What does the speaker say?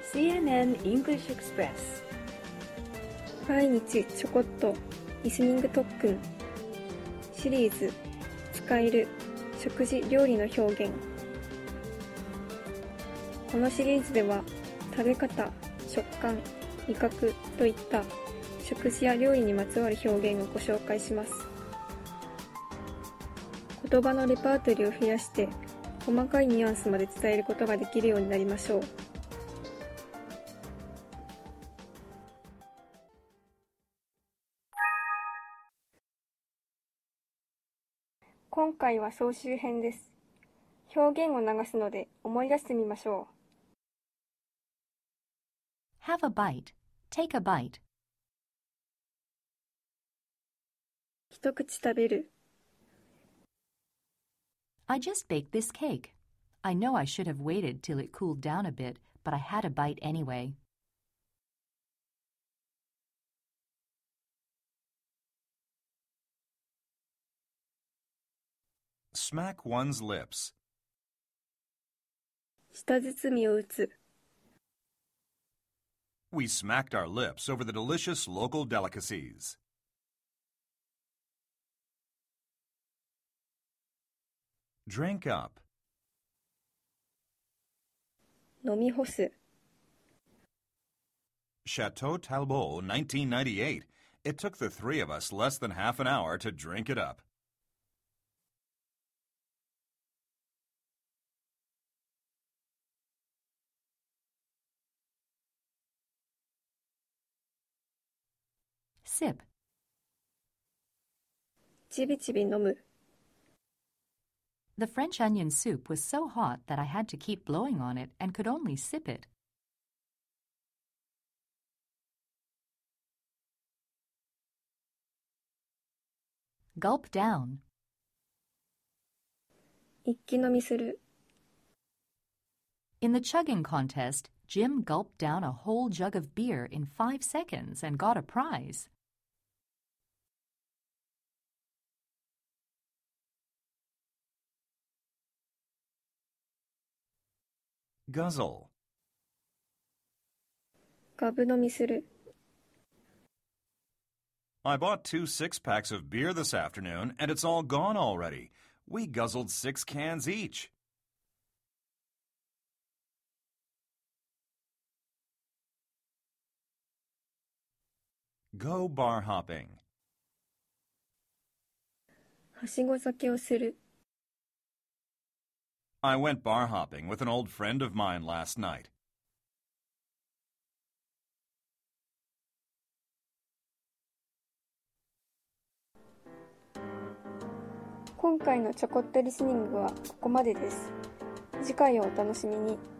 CNN English Express 毎日ちょこっとリスニング特訓シリーズ使える食事料理の表現。このシリーズでは食べ方、食感、味覚といった食事や料理にまつわる表現をご紹介します。言葉のレパートリーを増やして細かいニュアンスまで伝えることができるようになりましょう。今回は総集編です。表現を流すので思い出してみましょう。Have a bite. Take a bite. 一口食べる。 I just baked this cake. I know I should have waited till it cooled down a bit, but I had a bite anyway. Smack one's lips. 舌包みを打つ。 We smacked our lips over the delicious local delicacies. Drink up. 飲み干す。 Chateau Talbot, 1998. It took the three of us less than half an hour to drink it up. Sip. ちびちび飲む。 The French onion soup was so hot that I had to keep blowing on it and could only sip it. Gulp down. 一気飲みする。 In the chugging contest, Jim gulped down a whole jug of beer in 5 seconds and got a prize. Guzzle. ガブ飲みする。 I bought 2 six-packs of beer this afternoon, and it's all gone already. We guzzled 6 cans each. Go bar hopping. はしご酒をする。 I went bar hopping with an old friend of mine last night. 今回のちょこっとリスニングはここまでです。次回をお楽しみに。